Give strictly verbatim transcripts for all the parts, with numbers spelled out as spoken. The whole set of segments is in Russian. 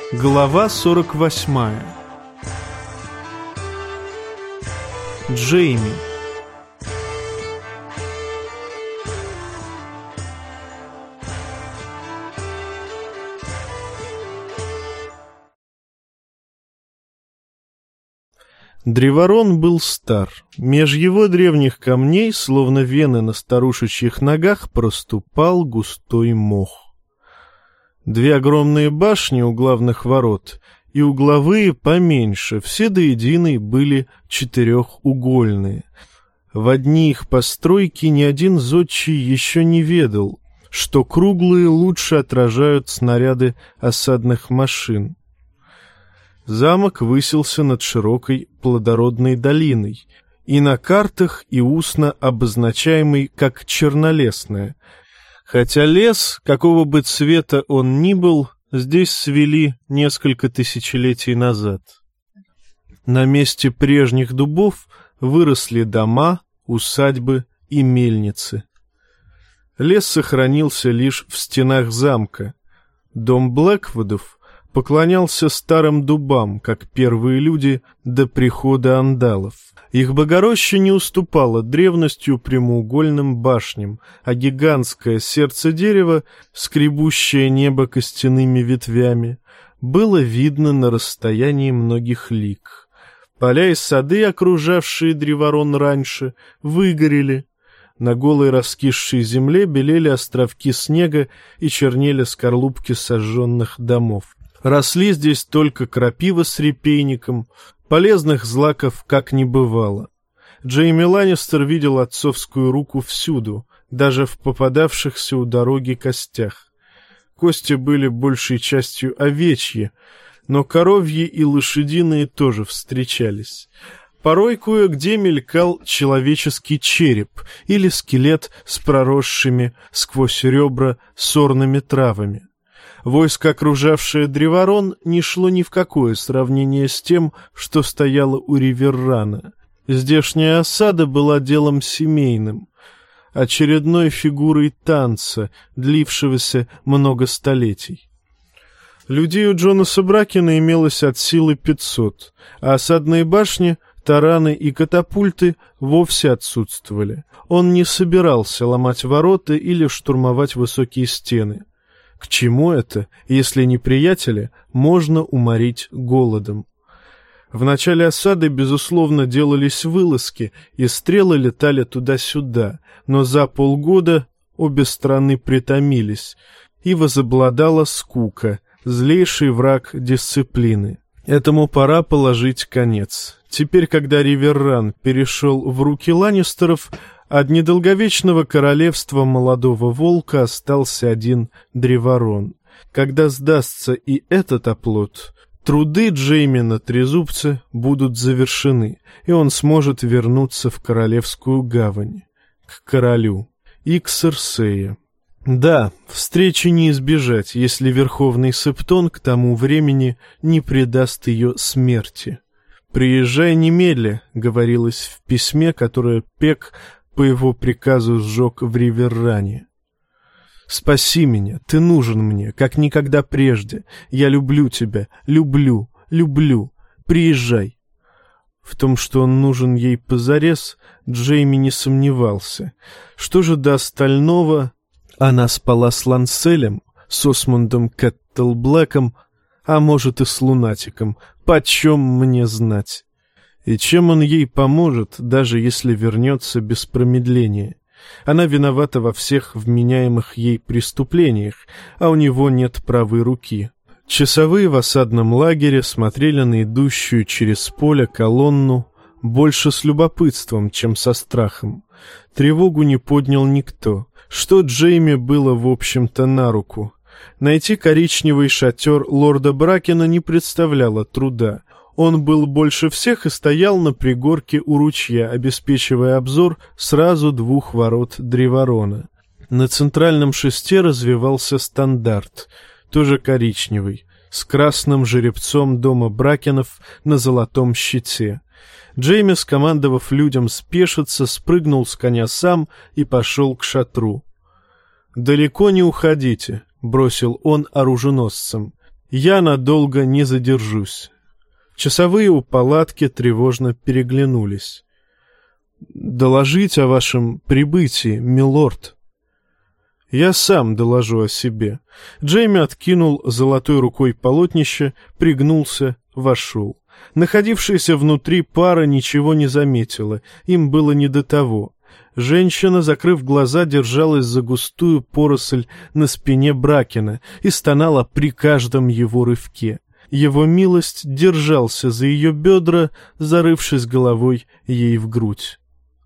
Глава сорок восьмая. Джейми. Древарон был стар. Меж его древних камней, словно вены на старушечьих ногах, проступал густой мох. Две огромные башни у главных ворот и угловые поменьше, все до единой были четырехугольные. В одни их постройки ни один зодчий еще не ведал, что круглые лучше отражают снаряды осадных машин. Замок высился над широкой плодородной долиной, и на картах и устно обозначаемый как Чернолесная, хотя лес, какого бы цвета он ни был, здесь свели несколько тысячелетий назад. На месте прежних дубов выросли дома, усадьбы и мельницы. Лес сохранился лишь в стенах замка. Дом Блэквудов поклонялся старым дубам, как первые люди до прихода андалов. Их богороща не уступала древностью прямоугольным башням, а гигантское сердце дерева, скребущее небо костяными ветвями, было видно на расстоянии многих лиг. Поля и сады, окружавшие Древарон раньше, выгорели. На голой раскисшей земле белели островки снега и чернели скорлупки сожженных домов. Росли здесь только крапива с репейником, полезных злаков как не бывало. Джейми Ланнистер видел отцовскую руку всюду, даже в попадавшихся у дороги костях. Кости были большей частью овечьи, но коровьи и лошадиные тоже встречались. Порой кое-где мелькал человеческий череп или скелет с проросшими сквозь ребра сорными травами. Войско, окружавшее Древарон, не шло ни в какое сравнение с тем, что стояло у Риверрана. Здешняя осада была делом семейным, очередной фигурой танца, длившегося много столетий. Людей у Джонаса Бракена имелось от силы пятьсот, а осадные башни, тараны и катапульты вовсе отсутствовали. Он не собирался ломать ворота или штурмовать высокие стены. К чему это, если неприятеля можно уморить голодом? В начале осады, безусловно, делались вылазки, и стрелы летали туда-сюда, но за полгода обе стороны притомились, и возобладала скука, злейший враг дисциплины. Этому пора положить конец. Теперь, когда Риверран перешел в руки Ланнистеров, от недолговечного королевства молодого волка остался один Древарон. Когда сдастся и этот оплот, труды Джейми на Трезубце будут завершены, и он сможет вернуться в Королевскую гавань, к королю и к Серсее. Да, встречи не избежать, если Верховный Септон к тому времени не предаст ее смерти. «Приезжай немедля», — говорилось в письме, которое Пек по его приказу сжег в Риверране. «Спаси меня, ты нужен мне, как никогда прежде. Я люблю тебя, люблю, люблю. Приезжай». В том, что он нужен ей позарез, Джейми не сомневался. Что же до остального? Она спала с Ланселем, с Осмундом Кэттлблэком, а может и с лунатиком. Почем мне знать? И чем он ей поможет, даже если вернется без промедления? Она виновата во всех вменяемых ей преступлениях, а у него нет правой руки. Часовые в осадном лагере смотрели на идущую через поле колонну больше с любопытством, чем со страхом. Тревогу не поднял никто, что Джейми было, в общем-то, на руку. Найти коричневый шатер лорда Бракена не представляло труда. Он был больше всех и стоял на пригорке у ручья, обеспечивая обзор сразу двух ворот Древарона. На центральном шесте развивался стандарт, тоже коричневый, с красным жеребцом дома Бракенов на золотом щите. Джейми, скомандовав людям спешиться, спрыгнул с коня сам и пошел к шатру. «Далеко не уходите», — бросил он оруженосцам. Я надолго не задержусь». Часовые у палатки тревожно переглянулись. «Доложить о вашем прибытии, милорд». «Я сам доложу о себе». Джейми откинул золотой рукой полотнище, пригнулся, вошел. Находившаяся внутри пара ничего не заметила, им было не до того. Женщина, закрыв глаза, держалась за густую поросль на спине Бракена и стонала при каждом его рывке. Его милость держался за ее бедра, зарывшись головой ей в грудь.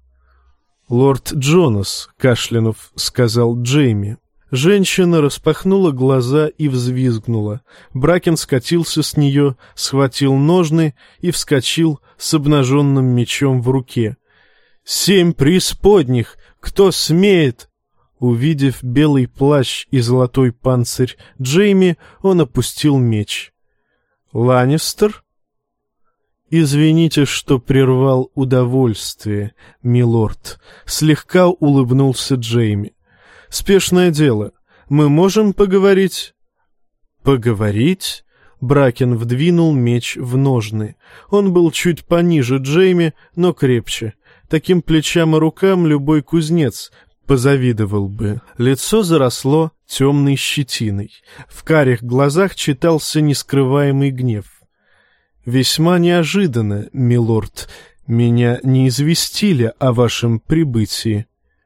«Лорд Джонас», — кашлянув, сказал Джейми. Женщина распахнула глаза и взвизгнула. Бракен скатился с нее, схватил ножны и вскочил с обнаженным мечом в руке. «Семь преисподних! Кто смеет?» Увидев белый плащ и золотой панцирь Джейми, он опустил меч. «Ланнистер?» «Извините, что прервал удовольствие, милорд», — слегка улыбнулся Джейми. «Спешное дело. Мы можем поговорить?» «Поговорить?» Бракен вдвинул меч в ножны. Он был чуть пониже Джейми, но крепче. Таким плечам и рукам любой кузнец позавидовал бы. Лицо заросло темной щетиной. В карих глазах читался нескрываемый гнев. «Весьма неожиданно, милорд. Меня не известили о вашем прибытии».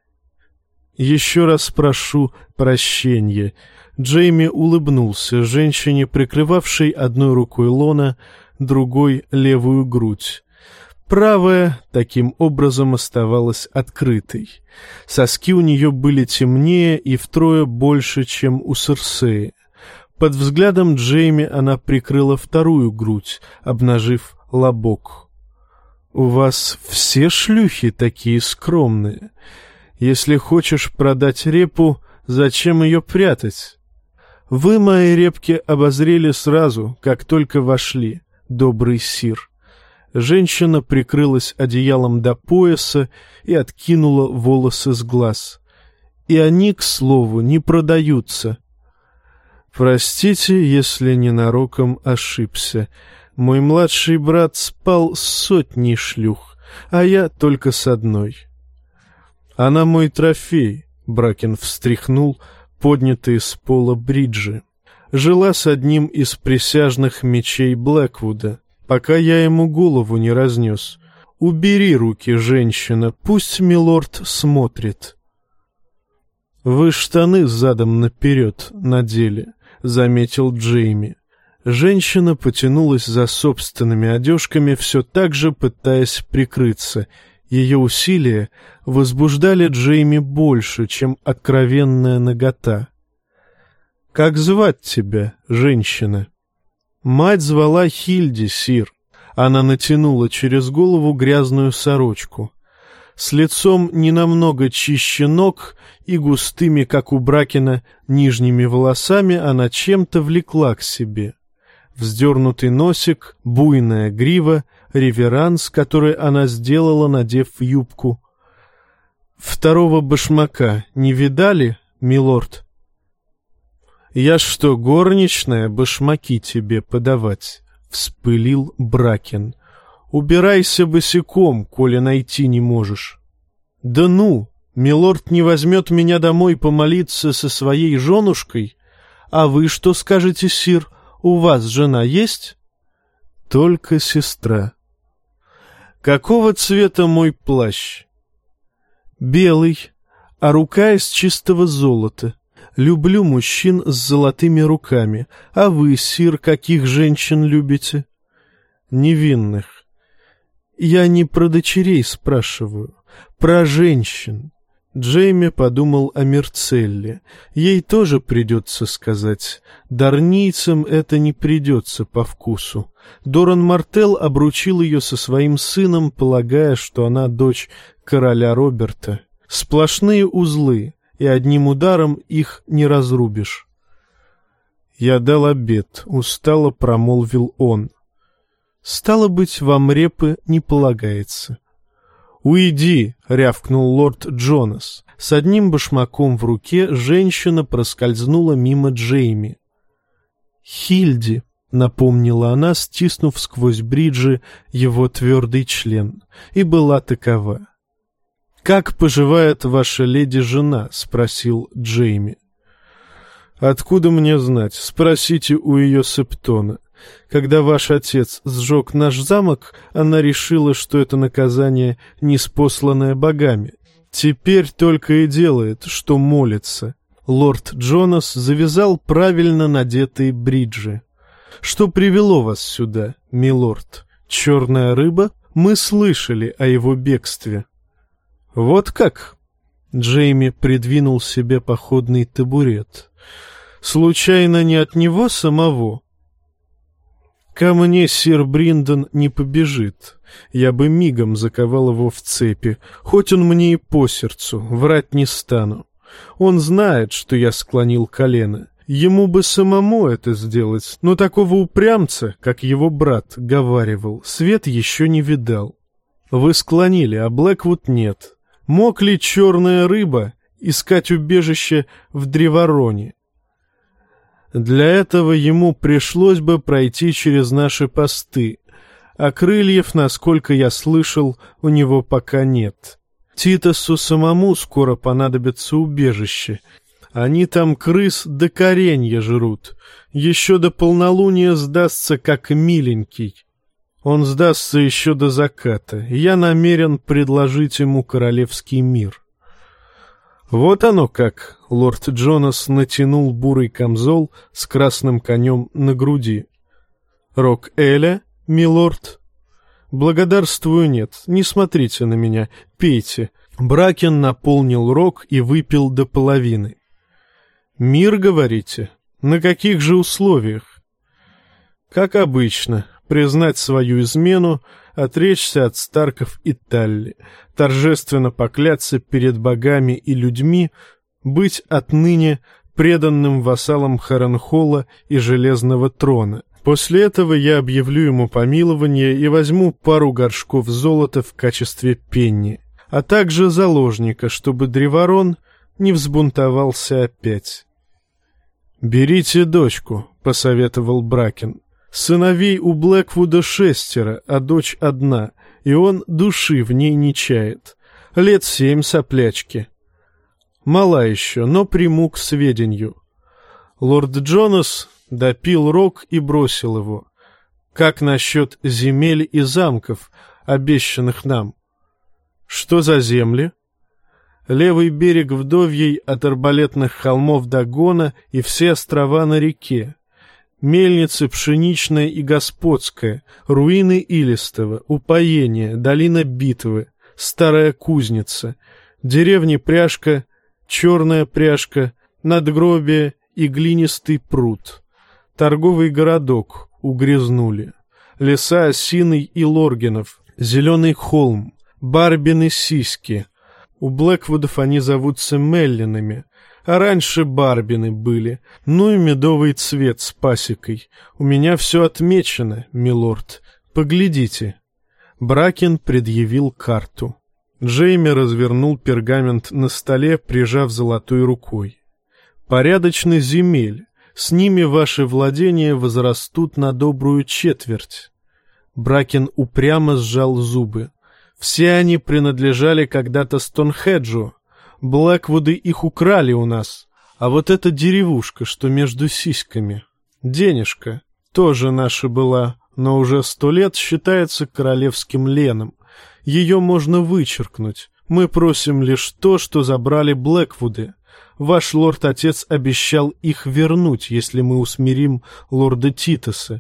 «Еще раз прошу прощения». Джейми улыбнулся женщине, прикрывавшей одной рукой лона, другой — левую грудь. Правая таким образом оставалась открытой. Соски у нее были темнее и втрое больше, чем у Серсеи. Под взглядом Джейми она прикрыла вторую грудь, обнажив лобок. «У вас все шлюхи такие скромные. Если хочешь продать репу, зачем ее прятать? Вы мои репки обозрели сразу, как только вошли, добрый сир». Женщина прикрылась одеялом до пояса и откинула волосы с глаз. «И они, к слову, не продаются». «Простите, если ненароком ошибся. Мой младший брат спал с сотней шлюх, а я только с одной». «Она мой трофей», — Бракен встряхнул поднятые с пола бриджи. «Жила с одним из присяжных мечей Блэквуда, пока я ему голову не разнес. Убери руки, женщина, пусть милорд смотрит». «Вы штаны задом наперед надели», — заметил Джейми. Женщина потянулась за собственными одежками, все так же пытаясь прикрыться. Ее усилия возбуждали Джейми больше, чем откровенная нагота. «Как звать тебя, женщина?» «Мать звала Хильди, сир». Она натянула через голову грязную сорочку. С лицом не намного чище ног и густыми, как у Бракена, нижними волосами она чем-то влекла к себе. Вздернутый носик, буйная грива, реверанс, который она сделала, надев юбку. «Второго башмака не видали, милорд?» «Я что, горничная, башмаки тебе подавать?» — вспылил Бракен. «Убирайся босиком, коли найти не можешь». «Да ну, милорд не возьмет меня домой помолиться со своей женушкой? А вы что скажете, сир, у вас жена есть?» «Только сестра». «Какого цвета мой плащ?» «Белый, а рука из чистого золота. Люблю мужчин с золотыми руками. А вы, сир, каких женщин любите?» «Невинных». «Я не про дочерей спрашиваю, про женщин». Джейми подумал о Мерцелле. Ей тоже придется сказать. Дарнийцам это не придется по вкусу. Доран Мартел обручил ее со своим сыном, полагая, что она дочь короля Роберта. Сплошные узлы, и одним ударом их не разрубишь. «Я дал обет», — устало промолвил он. «Стало быть, вам репы не полагается». «Уйди!» — рявкнул лорд Джонас. С одним башмаком в руке женщина проскользнула мимо Джейми. Хильди, — напомнила она, стиснув сквозь бриджи его твердый член, и была такова. «Как поживает ваша леди-жена?» — спросил Джейми. «Откуда мне знать? Спросите у ее септона. Когда ваш отец сжег наш замок, она решила, что это наказание ниспосланное богами. Теперь только и делает, что молится». Лорд Джонас завязал правильно надетые бриджи. «Что привело вас сюда, милорд? Черная рыба? Мы слышали о его бегстве». «Вот как?» Джейми придвинул себе походный табурет. «Случайно не от него самого?» «Ко мне сир Бриндон не побежит. Я бы мигом заковал его в цепи, хоть он мне и по сердцу, врать не стану. Он знает, что я склонил колено. Ему бы самому это сделать, но такого упрямца, как его брат говаривал, свет еще не видал. Вы склонили, а Блэквуд нет. Мог ли черная рыба искать убежище в Древороне? Для этого ему пришлось бы пройти через наши посты, а крыльев, насколько я слышал, у него пока нет. Титосу самому скоро понадобится убежище. Они там крыс до коренья жрут. Еще до полнолуния сдастся, как миленький. Он сдастся еще до заката. Я намерен предложить ему королевский мир». «Вот оно как!» — лорд Джонас натянул бурый камзол с красным конем на груди. «Рок Эля, милорд?» «Благодарствую, нет. Не смотрите на меня. Пейте». Бракен наполнил рог и выпил до половины. «Мир, говорите? На каких же условиях?» «Как обычно. Признать свою измену, отречься от Старков и Талли, торжественно покляться перед богами и людьми, быть отныне преданным вассалом Харенхола и Железного трона. После этого я объявлю ему помилование и возьму пару горшков золота в качестве пенни, а также заложника, чтобы Древорон не взбунтовался опять». «Берите дочку», — посоветовал Бракен. «Сыновей у Блэквуда шестеро, а дочь одна, и он души в ней не чает. Лет семь соплячки. Мала еще, но приму к сведению». Лорд Джонас допил рог и бросил его. «Как насчет земель и замков, обещанных нам?» «Что за земли?» «Левый берег Вдовьей от Арбалетных холмов до Гона и все острова на реке. Мельницы Пшеничная и Господская, руины Илистова, Упоение, Долина Битвы, Старая Кузница, деревни Пряжка, Черная Пряжка, Надгробие и Глинистый пруд, торговый городок угрязнули, леса Осиный и Лоргинов, Зеленый холм, Барбины Сиськи. У Блэквудов они зовутся Меллинами, а раньше Барбины были. Ну и медовый цвет с пасекой. У меня все отмечено, милорд. Поглядите». Бракен предъявил карту. Джейми развернул пергамент на столе, прижав золотой рукой. «Порядочно земель. С ними ваши владения возрастут на добрую четверть». Бракен упрямо сжал зубы. «Все они принадлежали когда-то Стонхеджу. Блэквуды их украли у нас. А вот эта деревушка, что между сиськами, денежка, тоже наша была, но уже сто лет считается королевским леном. Ее можно вычеркнуть. Мы просим лишь то, что забрали Блэквуды. Ваш лорд-отец обещал их вернуть, если мы усмирим лорда Титоса.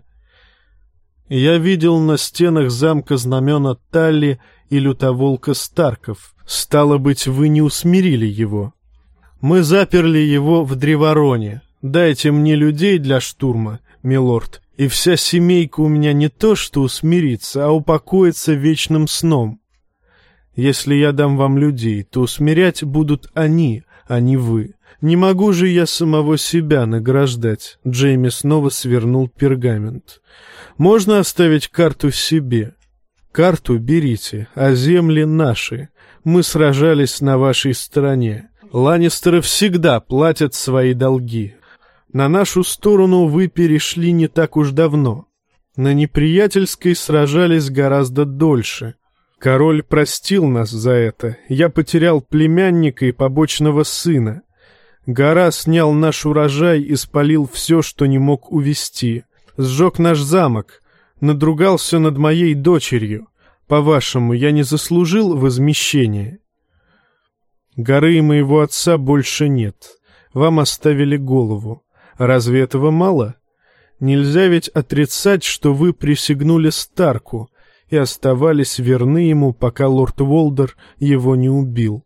Я видел на стенах замка знамена Талли и лютоволка Старков. Стало быть, вы не усмирили его. Мы заперли его в Древороне. Дайте мне людей для штурма, милорд, и вся семейка у меня не то что усмирится, а упокоится вечным сном. Если я дам вам людей, то усмирять будут они, а не вы. Не могу же я самого себя награждать». Джейми снова свернул пергамент. «Можно оставить карту себе? Карту берите, а земли наши. Мы сражались на вашей стороне. Ланнистеры всегда платят свои долги. На нашу сторону вы перешли не так уж давно. На неприятельской сражались гораздо дольше. Король простил нас за это. Я потерял племянника и побочного сына. Гора снял наш урожай и спалил все, что не мог увести. Сжег наш замок, надругался над моей дочерью. По-вашему, я не заслужил возмещения? Горы и моего отца больше нет. Вам оставили голову. Разве этого мало? Нельзя ведь отрицать, что вы присягнули Старку и оставались верны ему, пока лорд Волдер его не убил.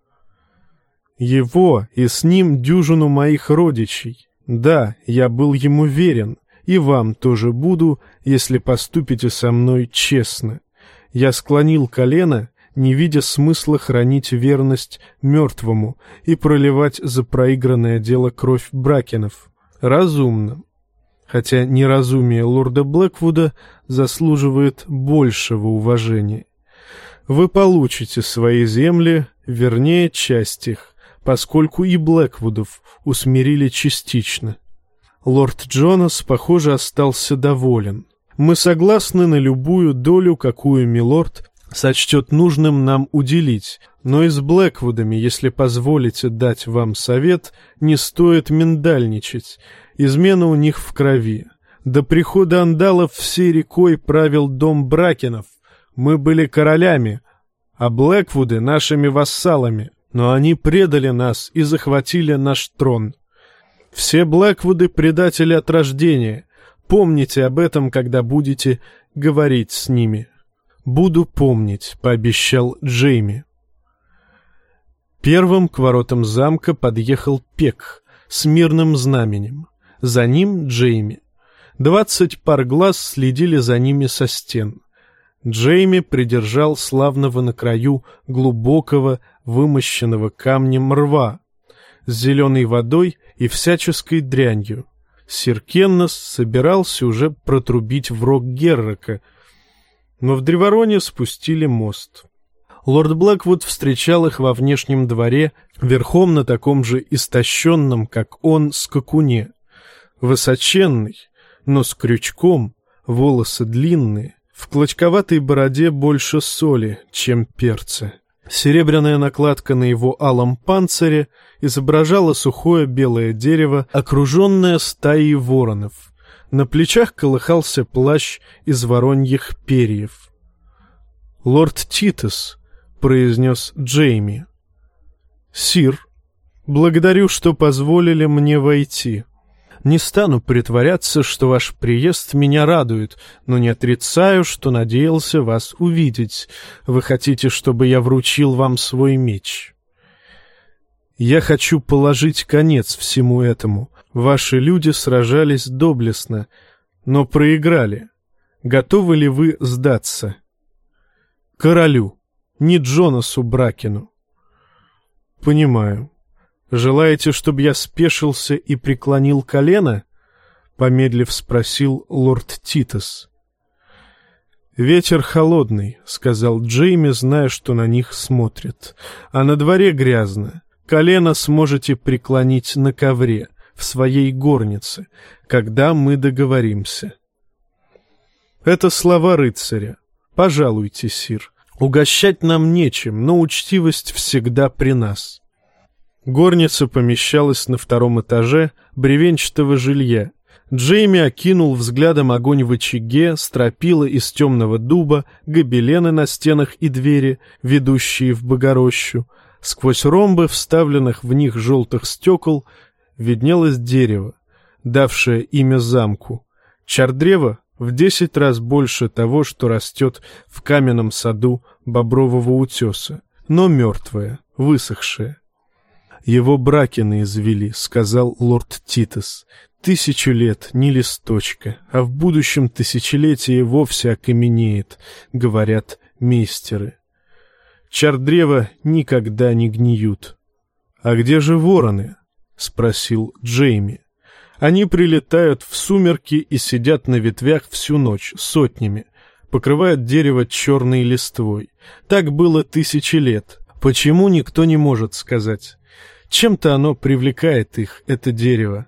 Его и с ним дюжину моих родичей. Да, я был ему верен, и вам тоже буду, если поступите со мной честно. Я склонил колено, не видя смысла хранить верность мертвому и проливать за проигранное дело кровь Бракенов. Разумно. Хотя неразумие лорда Блэквуда заслуживает большего уважения. Вы получите свои земли, вернее, часть их, поскольку и Блэквудов усмирили частично. Лорд Джонас, похоже, остался доволен. Мы согласны на любую долю, какую милорд сочтет нужным нам уделить, но и с Блэквудами, если позволите дать вам совет, не стоит миндальничать. Измена у них в крови. До прихода андалов всей рекой правил дом Бракенов. Мы были королями, а Блэквуды — нашими вассалами, но они предали нас и захватили наш трон. Все Блэквуды — предатели от рождения. Помните об этом, когда будете говорить с ними. «Буду помнить», — пообещал Джейми. Первым к воротам замка подъехал Пек с мирным знаменем. За ним Джейми. Двадцать пар глаз следили за ними со стен. Джейми придержал славного на краю глубокого, вымощенного камнем рва с зеленой водой и всяческой дрянью. Сир Кеннес собирался уже протрубить в рог Геррака, но в Древороне спустили мост. Лорд Блэквуд встречал их во внешнем дворе, верхом на таком же истощенном, как он, скакуне. Высоченный, но с крючком, волосы длинные, в клочковатой бороде больше соли, чем перца. Серебряная накладка на его алом панцире изображала сухое белое дерево, окруженное стаей воронов. На плечах колыхался плащ из вороньих перьев. «Лорд Титус», — произнес Джейми. «Сир, благодарю, что позволили мне войти. Не стану притворяться, что ваш приезд меня радует, но не отрицаю, что надеялся вас увидеть. Вы хотите, чтобы я вручил вам свой меч? Я хочу положить конец всему этому. Ваши люди сражались доблестно, но проиграли. Готовы ли вы сдаться? Королю, не Джонасу Бракену». «Понимаю. Желаете, чтобы я спешился и преклонил колено?» — помедлив спросил лорд Титус. «Ветер холодный», — сказал Джейми, зная, что на них смотрят. «А на дворе грязно. Колено сможете преклонить на ковре, в своей горнице, когда мы договоримся». Это слова рыцаря. «Пожалуйте, сир. Угощать нам нечем, но учтивость всегда при нас». Горница помещалась на втором этаже бревенчатого жилья. Джейми окинул взглядом огонь в очаге, стропила из темного дуба, гобелены на стенах и двери, ведущие в богорощу. Сквозь ромбы, вставленных в них желтых стекол, виднелось дерево, давшее имя замку. Чардрево в десять раз больше того, что растет в каменном саду Бобрового утеса, но мертвое, высохшее. «Его Бракены извели», — сказал лорд Титус. «Тысячу лет, ни листочка, а в будущем тысячелетии вовсе окаменеет», — говорят мейстеры. «Чардрева никогда не гниют». «А где же вороны?» — спросил Джейми. «Они прилетают в сумерки и сидят на ветвях всю ночь, сотнями, покрывают дерево черной листвой. Так было тысячи лет. Почему, никто не может сказать. Чем-то оно привлекает их, это дерево.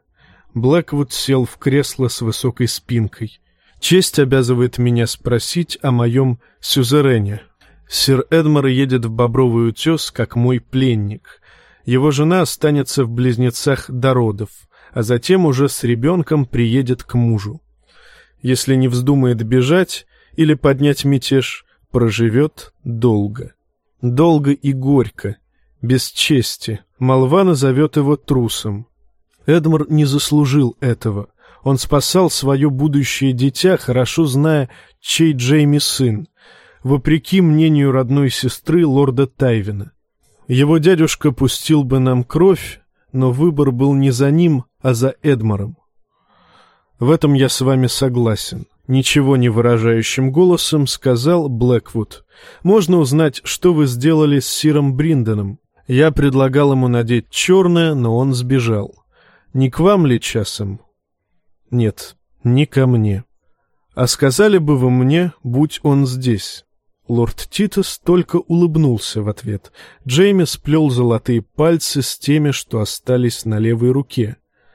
Блэквуд сел в кресло с высокой спинкой. Честь обязывает меня спросить о моем сюзерене. Сир Эдмар едет в Бобровый утес, как мой пленник. Его жена останется в Близнецах до родов, а затем уже с ребенком приедет к мужу. Если не вздумает бежать или поднять мятеж, проживет долго. Долго и горько, без чести. Молва назовет его трусом. Эдмар не заслужил этого. Он спасал свое будущее дитя, хорошо зная, чей Джейми сын, вопреки мнению родной сестры лорда Тайвина. Его дядюшка пустил бы нам кровь, но выбор был не за ним, а за Эдмаром. В этом я с вами согласен. Ничего не выражающим голосом сказал Блэквуд. Можно узнать, что вы сделали с сиром Бриндоном? Я предлагал ему надеть черное, но он сбежал. Не к вам ли часом? Нет, не ко мне. А сказали бы вы мне, будь он здесь. Лорд Титус только улыбнулся в ответ. Джейми сплел золотые пальцы с теми, что остались на левой руке.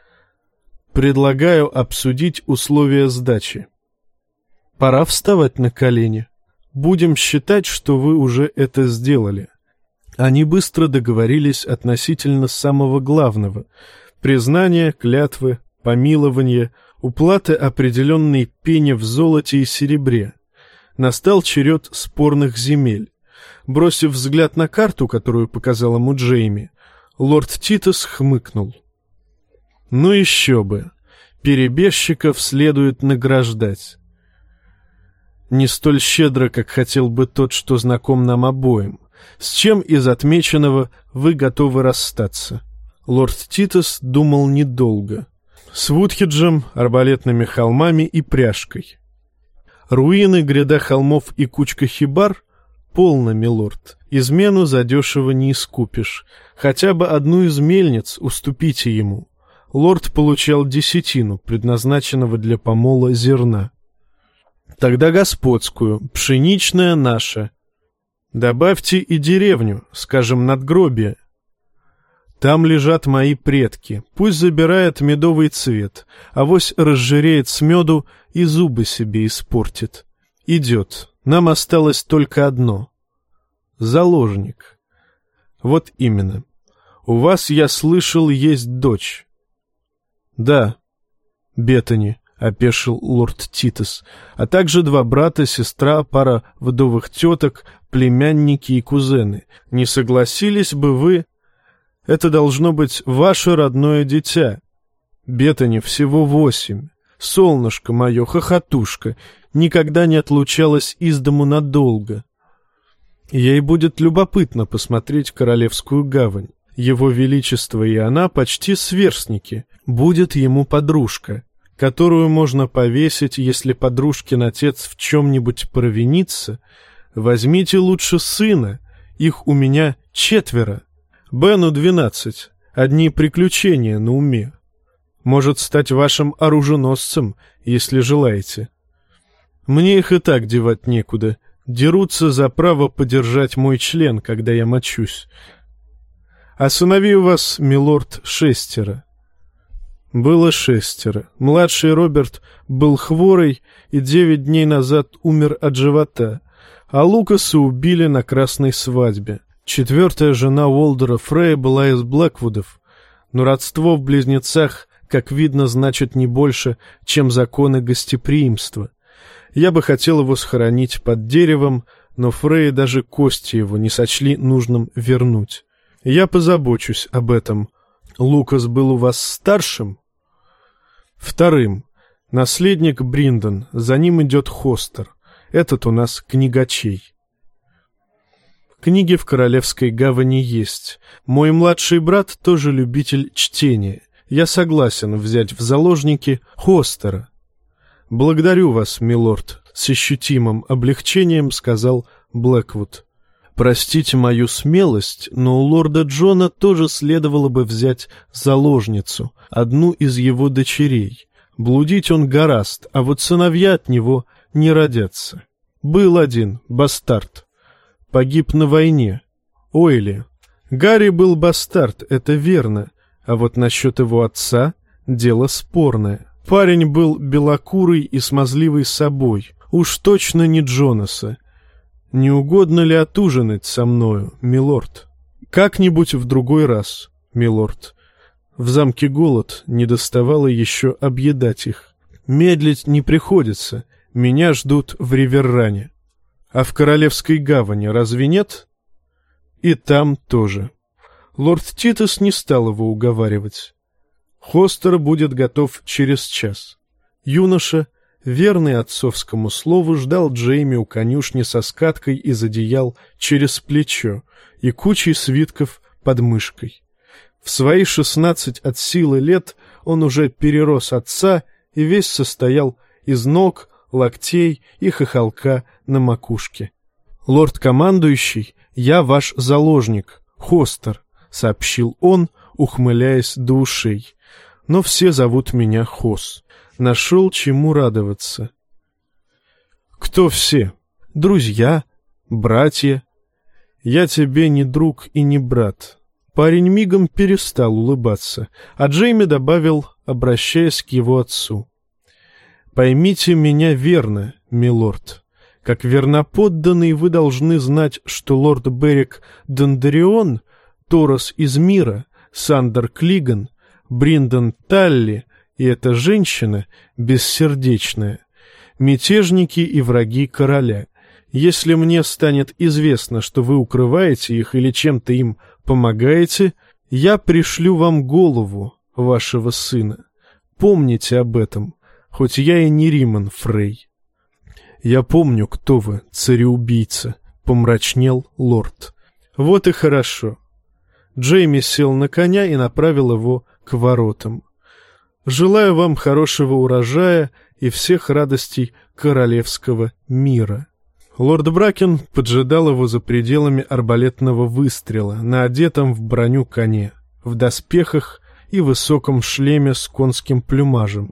Предлагаю обсудить условия сдачи. Пора вставать на колени. Будем считать, что вы уже это сделали. Они быстро договорились относительно самого главного — признания, клятвы, помилования, уплаты определенной пени в золоте и серебре. Настал черед спорных земель. Бросив взгляд на карту, которую показал ему Джейми, лорд Титус хмыкнул. Ну еще бы, перебежчиков следует награждать. Не столь щедро, как хотел бы тот, что знаком нам обоим. С чем из отмеченного вы готовы расстаться? Лорд Титус думал недолго. С Вудхеджем, арбалетными холмами и пряжкой. Руины, гряда холмов и кучка хибар? Полно, милорд. Измену задешево не искупишь. Хотя бы одну из мельниц уступите ему. Лорд получал десятину, предназначенного для помола зерна. Тогда господскую, пшеничная наша. Добавьте и деревню, скажем, надгробие. Там лежат мои предки, пусть забирает медовый цвет, авось разжиреет с меду и зубы себе испортит. Идет, нам осталось только одно. Заложник. Вот именно. У вас, я слышал, есть дочь. Да, Беттани, — опешил лорд Титус, — а также два брата, сестра, пара вдовых теток, племянники и кузены. Не согласились бы вы... Это должно быть ваше родное дитя. Беттани всего восемь. Солнышко мое, хохотушка, никогда не отлучалась из дому надолго. Ей будет любопытно посмотреть Королевскую гавань. Его Величество и она почти сверстники. Будет ему подружка, которую можно повесить, если подружкин отец в чем-нибудь провинится. Возьмите лучше сына, их у меня четверо. Бену двенадцать, одни приключения на уме. Может стать вашим оруженосцем, если желаете. Мне их и так девать некуда. Дерутся за право подержать мой член, когда я мочусь. А сыновей у вас, милорд, шестеро. Было шестеро. Младший Роберт был хворый и девять дней назад умер от живота, а Лукаса убили на красной свадьбе. Четвертая жена Уолдера Фрея была из Блэквудов, но родство в близнецах, как видно, значит не больше, чем законы гостеприимства. Я бы хотел его схоронить под деревом, но Фреи даже кости его не сочли нужным вернуть. Я позабочусь об этом. Лукас был у вас старшим? Вторым. Наследник Бриндон, за ним идет Хостер. Этот у нас книгачей. Книги в Королевской гавани есть. Мой младший брат тоже любитель чтения. Я согласен взять в заложники Хостера. Благодарю вас, милорд, с ощутимым облегчением сказал Блэквуд. Простите мою смелость, но у лорда Джона тоже следовало бы взять заложницу, одну из его дочерей. Блудить он горазд, а вот сыновья от него не родятся. Был один, бастард. Погиб на войне. Ойли. Гарри был бастард, это верно, а вот насчет его отца Дело спорное. Парень был белокурый и смазливый собой. Уж точно не Джонаса. Не угодно ли отужинать со мною, милорд? Как-нибудь в другой раз, милорд. В замке голод, не доставало еще объедать их. Медлить не приходится, меня ждут в Риверране. А в Королевской гавани разве нет? И там тоже. Лорд Титус не стал его уговаривать. Хостер будет готов через час. Юноша, верный отцовскому слову, ждал Джейми у конюшни со скаткой из одеял через плечо и кучей свитков под мышкой. В свои шестнадцать от силы лет он уже перерос отца и весь состоял из ног, локтей и хохолка на макушке. «Лорд-командующий, я ваш заложник, Хостер», — сообщил он, ухмыляясь до ушей. «Но все зовут меня Хос. Нашел чему радоваться». «Кто все? Друзья? Братья?» «Я тебе не друг и не брат». Парень мигом перестал улыбаться, а Джейми добавил, обращаясь к его отцу: «Поймите меня верно, милорд. Как верноподданный вы должны знать, что лорд Берик Дондарион, Торос из мира, Сандер Клиган, Бриндон Талли и эта женщина бессердечная — мятежники и враги короля. Если мне станет известно, что вы укрываете их или чем-то им помогаете, я пришлю вам голову вашего сына. Помните об этом, хоть я и не Риман Фрей». «Я помню, кто вы, цареубийца», — помрачнел лорд. «Вот и хорошо». Джейми сел на коня и направил его к воротам. «Желаю вам хорошего урожая и всех радостей королевского мира». Лорд Бракен поджидал его за пределами арбалетного выстрела на одетом в броню коне, в доспехах и высоком шлеме с конским плюмажем.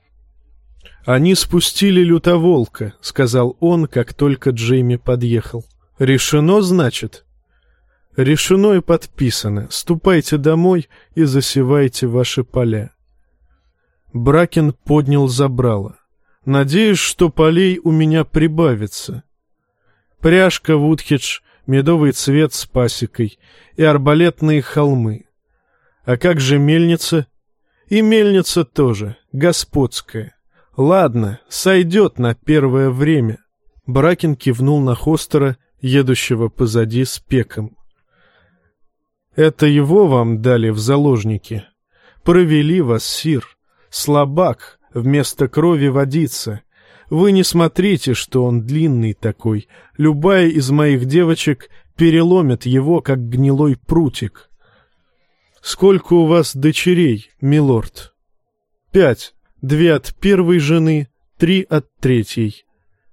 «Они спустили лютоволка», — сказал он, как только Джейми подъехал. «Решено, значит?» «Решено и подписано. Ступайте домой и засевайте ваши поля». Бракен поднял забрало. «Надеюсь, что полей у меня прибавится. Пряжка, Вудхедж, медовый цвет с пасекой и арбалетные холмы. А как же мельница? И мельница тоже, господская. Ладно, сойдет на первое время». Бракен кивнул на Хостера, едущего позади с Пеком. «Это его вам дали в заложники? Провели вас, сир. Слабак, вместо крови водица. Вы не смотрите, что он длинный такой. Любая из моих девочек переломит его, как гнилой прутик». «Сколько у вас дочерей, милорд?» «Пять. Две от первой жены, три от третьей».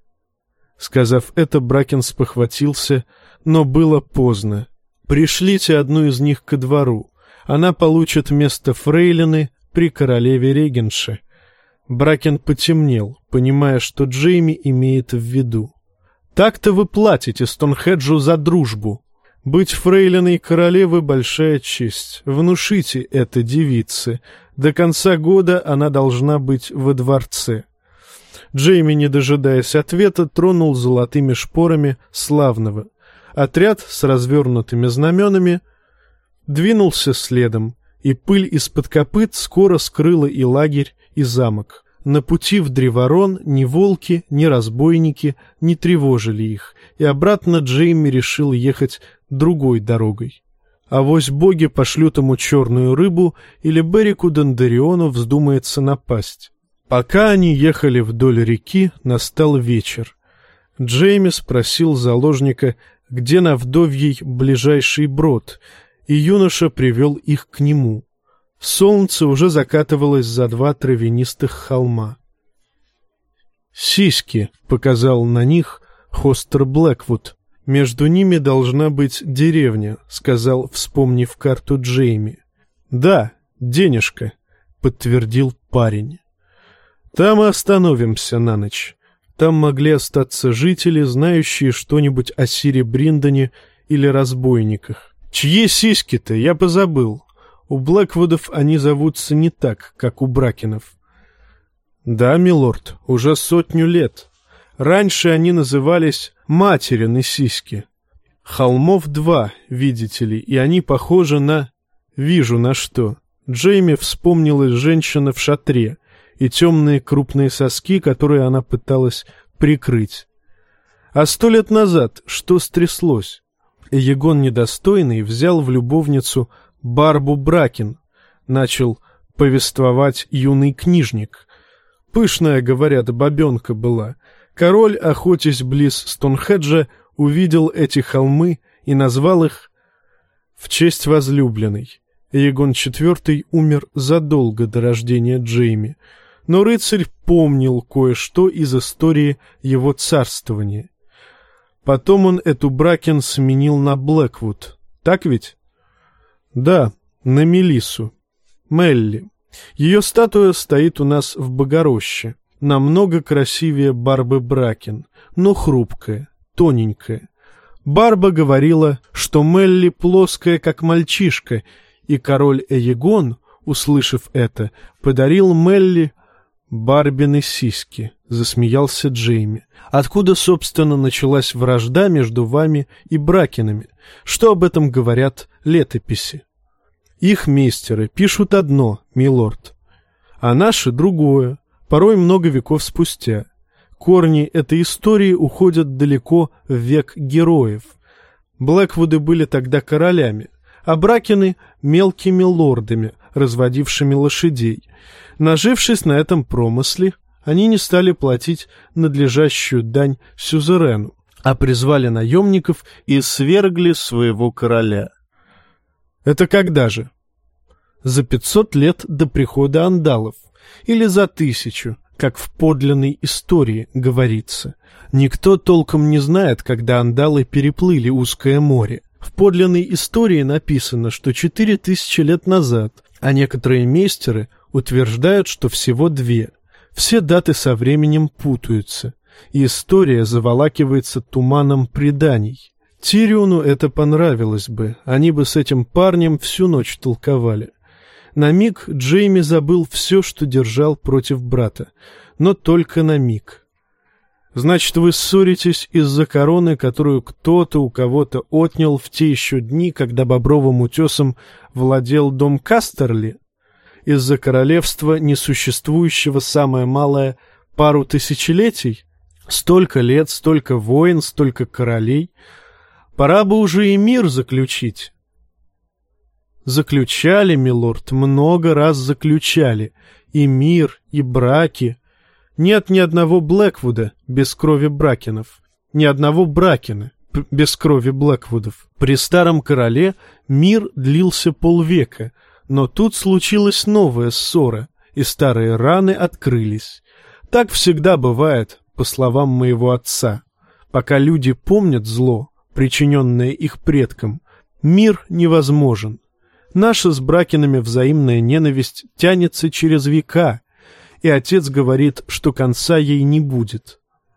Сказав это, Бракен спохватился, но было поздно. «Пришлите одну из них ко двору. Она получит место фрейлины при королеве-регенше». Бракен потемнел, понимая, что Джейми имеет в виду. «Так-то вы платите Стоунхеджу за дружбу. Быть фрейлиной королевы — большая честь. Внушите это девице. До конца года она должна быть во дворце». Джейми, не дожидаясь ответа, тронул золотыми шпорами славного. Отряд с развернутыми знаменами двинулся следом, и пыль из-под копыт скоро скрыла и лагерь, и замок. На пути в Древарон ни волки, ни разбойники не тревожили их, и обратно Джейми решил ехать другой дорогой. Авось боги пошлют ему черную рыбу, или Берику Дондариону вздумается напасть. Пока они ехали вдоль реки, настал вечер. Джейми спросил заложника, где на Вдовьей ближайший брод, и юноша привел их к нему. Солнце уже закатывалось за два травянистых холма. «Сиськи», — показал на них Хостер Блэквуд. «Между ними должна быть деревня», — сказал, вспомнив карту Джейми. «Да, денежка», — подтвердил парень. «Там и остановимся на ночь. Там могли остаться жители, знающие что-нибудь о сире Бриндоне или разбойниках». «Чьи сиськи-то? Я позабыл. У Блэквудов они зовутся не так, как у Бракенов. Да, милорд, уже сотню лет. Раньше они назывались Материны сиськи. Холмов два, видите ли, и они похожи на... Вижу на что. Джейми вспомнилась женщина в шатре и темные крупные соски, которые она пыталась прикрыть. А сто лет назад что стряслось? Егон Недостойный взял в любовницу Барбу Бракен, начал повествовать юный книжник. Пышная, говорят, бабенка была. Король, охотясь близ Стоунхеджа, увидел эти холмы и назвал их в честь возлюбленной. Егон четвёртый умер задолго до рождения Джейми, но рыцарь помнил кое-что из истории его царствования. Потом он эту Бракен сменил на Блэквуд, так ведь? Да, на Мелиссу, Мелли. Ее статуя стоит у нас в Богороще, намного красивее Барбы Бракен, но хрупкая, тоненькая. Барба говорила, что Мелли плоская, как мальчишка, и король Эегон, услышав это, подарил Мелли Барбины сиськи, засмеялся Джейми. Откуда, собственно, началась вражда между вами и Бракенами? Что об этом говорят летописи? Их мейстеры пишут одно, милорд, а наши другое, порой много веков спустя. Корни этой истории уходят далеко в век героев. Блэквуды были тогда королями, а Бракены — мелкими лордами, разводившими лошадей. Нажившись на этом промысле, они не стали платить надлежащую дань сюзерену, а призвали наемников и свергли своего короля. Это когда же? За пятьсот лет до прихода андалов, или за тысячу, как в подлинной истории говорится. Никто толком не знает, когда андалы переплыли узкое море. В подлинной истории написано, что четыре тысячи лет назад, а некоторые мейстеры утверждают, что всего две. Все даты со временем путаются, и история заволакивается туманом преданий. Тириону это понравилось бы, они бы с этим парнем всю ночь толковали. На миг Джейми забыл все, что держал против брата, но только на миг. Значит, вы ссоритесь из-за короны, которую кто-то у кого-то отнял в те еще дни, когда Бобровым утесом владел дом Кастерли? Из-за королевства, несуществующего самое малое пару тысячелетий? Столько лет, столько войн, столько королей. Пора бы уже и мир заключить. Заключали, милорд, много раз заключали. И мир, и браки. Нет ни одного Блэквуда без крови Бракенов. Ни одного Бракена без крови Блэквудов. При старом короле мир длился полвека, но тут случилась новая ссора, и старые раны открылись. Так всегда бывает, по словам моего отца. Пока люди помнят зло, причиненное их предкам, мир невозможен. Наша с Бракенами взаимная ненависть тянется через века, и отец говорит, что конца ей не будет.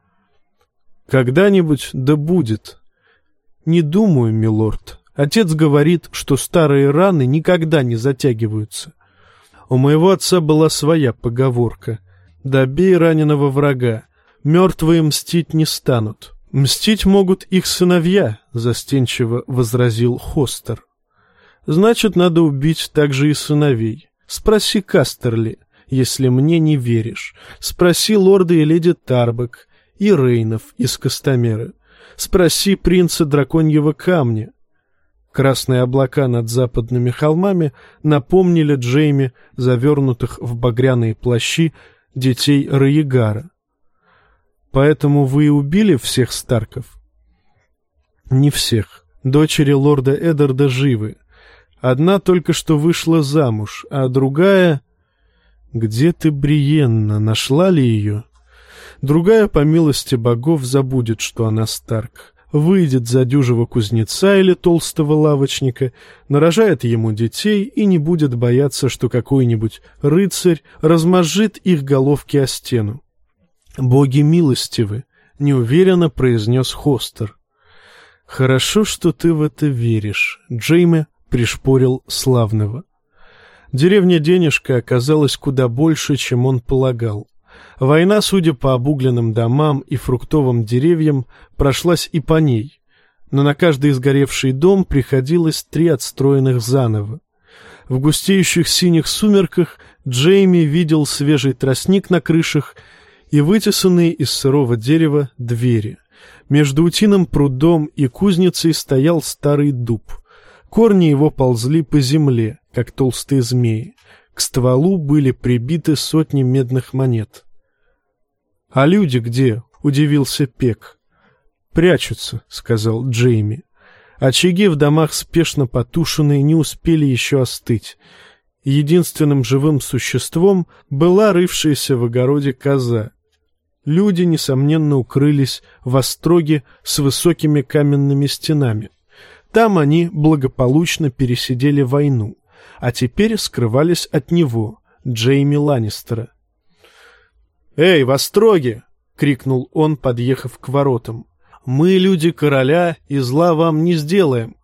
Когда-нибудь да будет. Не думаю, милорд. Отец говорит, что старые раны никогда не затягиваются. У моего отца была своя поговорка: «Добей раненого врага, мертвые мстить не станут». «Мстить могут их сыновья», — застенчиво возразил Хостер. «Значит, надо убить также и сыновей. Спроси Кастерли, если мне не веришь. Спроси лорда и леди Тарбек и Рейнов из Костомеры. Спроси принца Драконьего Камня». Красные облака над западными холмами напомнили Джейми завернутых в багряные плащи детей Раегара. «Поэтому вы и убили всех Старков?» «Не всех. Дочери лорда Эддарда живы. Одна только что вышла замуж, а другая... Где ты, Бриенна, нашла ли ее? Другая, по милости богов, забудет, что она Старк. Выйдет за дюжего кузнеца или толстого лавочника, нарожает ему детей и не будет бояться, что какой-нибудь рыцарь размозжит их головки о стену. «Боги милостивы», — неуверенно произнес Хостер. «Хорошо, что ты в это веришь», — Джейми пришпорил славного. Деревня Денежка оказалась куда больше, чем он полагал. Война, судя по обугленным домам и фруктовым деревьям, прошлась и по ней, но на каждый сгоревший дом приходилось три отстроенных заново. В густеющих синих сумерках Джейми видел свежий тростник на крышах и вытесанные из сырого дерева двери. Между утиным прудом и кузницей стоял старый дуб. Корни его ползли по земле, как толстые змеи. К стволу были прибиты сотни медных монет. — А люди где? — удивился Пек. — Прячутся, — сказал Джейми. Очаги в домах спешно потушенные не успели еще остыть. Единственным живым существом была рывшаяся в огороде коза. Люди, несомненно, укрылись в остроге с высокими каменными стенами. Там они благополучно пересидели войну, а теперь скрывались от него, Джейми Ланнистера. «Эй, в остроге!» — крикнул он, подъехав к воротам. «Мы люди короля, и зла вам не сделаем!»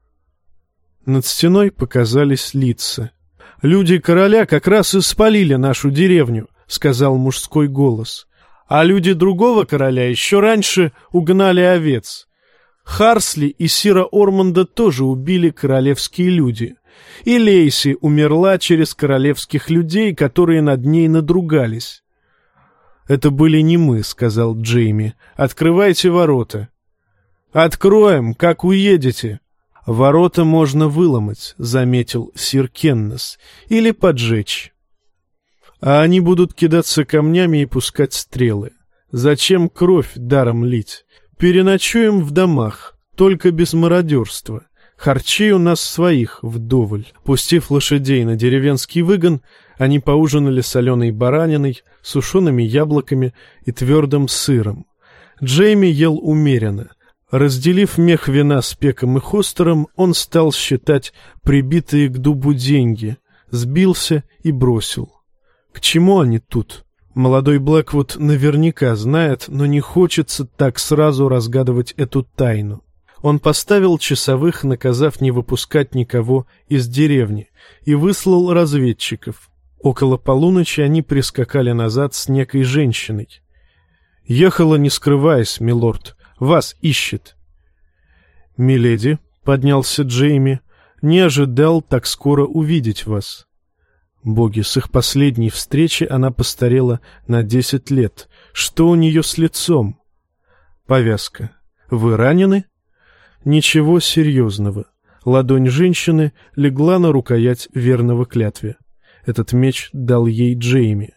Над стеной показались лица. «Люди короля как раз и спалили нашу деревню», — сказал мужской голос. «А люди другого короля еще раньше угнали овец. Харсли и Сира Ормонда тоже убили королевские люди. И Лейси умерла через королевских людей, которые над ней надругались». «Это были не мы», — сказал Джейми. «Открывайте ворота». «Откроем, как уедете». «Ворота можно выломать», — заметил сир Кеннес, — «или поджечь». «А они будут кидаться камнями и пускать стрелы. Зачем кровь даром лить? Переночуем в домах, только без мародерства. Харчей у нас своих вдоволь». Пустив лошадей на деревенский выгон, они поужинали соленой бараниной, сушеными яблоками и твердым сыром. Джейми ел умеренно. Разделив мех вина с Пеком и Хостером, он стал считать прибитые к дубу деньги, сбился и бросил. К чему они тут? Молодой Блэквуд наверняка знает, но не хочется так сразу разгадывать эту тайну. Он поставил часовых, наказав не выпускать никого из деревни, и выслал разведчиков. Около полуночи они прискакали назад с некой женщиной. «Ехала, не скрываясь, милорд. Вас ищет». «Миледи», — поднялся Джейми, — «не ожидал так скоро увидеть вас». Боги, с их последней встречи она постарела на десять лет. Что у нее с лицом? Повязка. Вы ранены? Ничего серьезного. Ладонь женщины легла на рукоять верного клятве. Этот меч дал ей Джейми.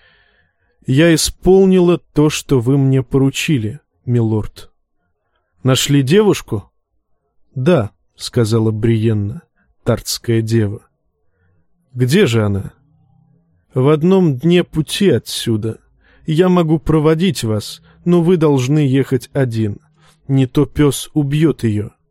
«Я исполнила то, что вы мне поручили, милорд». «Нашли девушку?» «Да», — сказала Бриенна, тартская дева. «Где же она?» «В одном дне пути отсюда. Я могу проводить вас, но вы должны ехать один. Не то пес убьет ее».